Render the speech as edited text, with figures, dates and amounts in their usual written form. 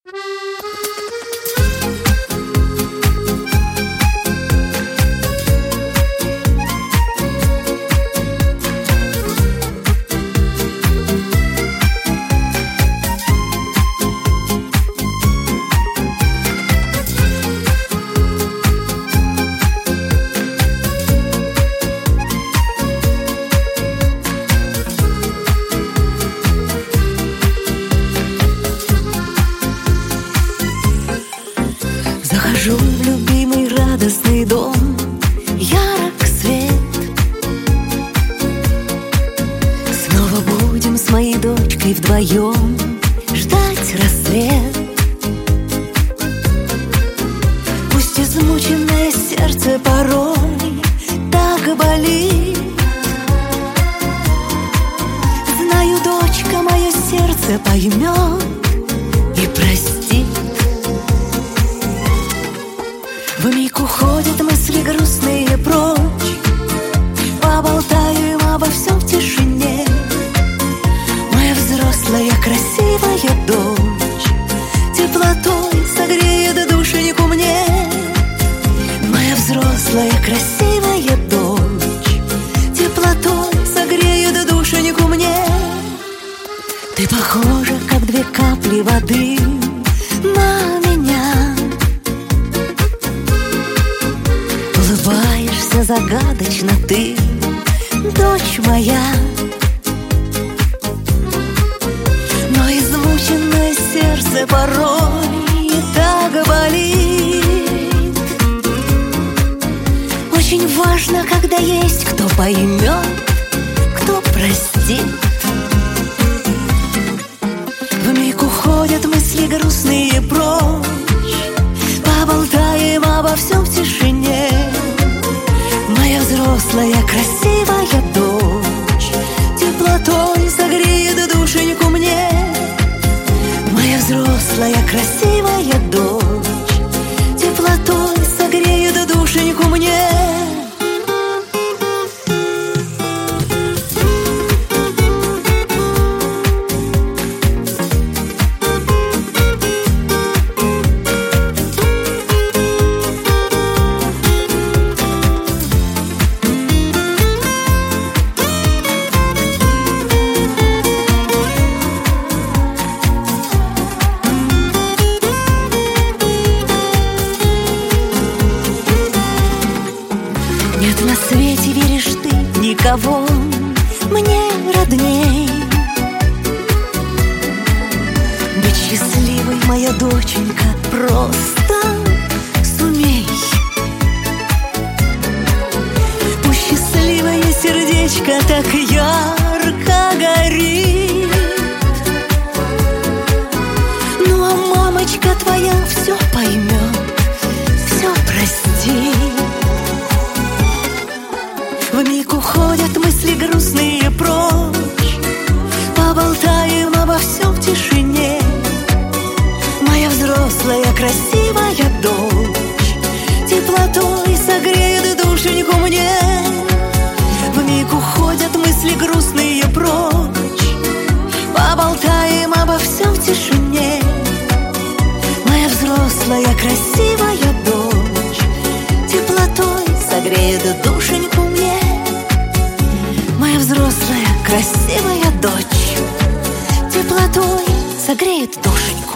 Захожу в любимый радостный дом, ярок свет. Снова будем с моей дочкой вдвоем ждать рассвет. Пусть измученное сердце порой так болит, знаю, дочка мое сердце поймет и простит. Вмиг уходят мысли грустные прочь, поболтаем обо всем в тишине. Моя взрослая красивая дочь теплотой согреет душеньку мне. Моя взрослая красивая дочь теплотой согреет душеньку мне. Ты похожа, как две капли воды на меня. Улыбаешься загадочно ты, дочь моя. Но измученное сердце порой так болит. Очень важно, когда есть кто поймет, кто простит. Вмиг уходят мысли грустные прочь, поболтаем обо всем в тишине. Моя взрослая красивая дочь теплотой согреет душеньку мне. Моя взрослая красивая дочь теплотой согреет душеньку мне. Нет на свете, веришь ты, никого мне родней. Быть счастливой, моя доченька, просто сумей. Пусть счастливое сердечко так ярко горит. Ну а мамочка твоя все поймет, все простит. Вмиг уходят мысли грустные прочь, поболтаем обо всем в тишине. Моя взрослая красивая дочь теплотой согреет душеньку мне. Вмиг уходят мысли грустные прочь, поболтаем обо всем в тишине. Моя взрослая красивая дочь теплотой согреет душеньку мне. Моя взрослая красивая дочь теплотой согреет душеньку.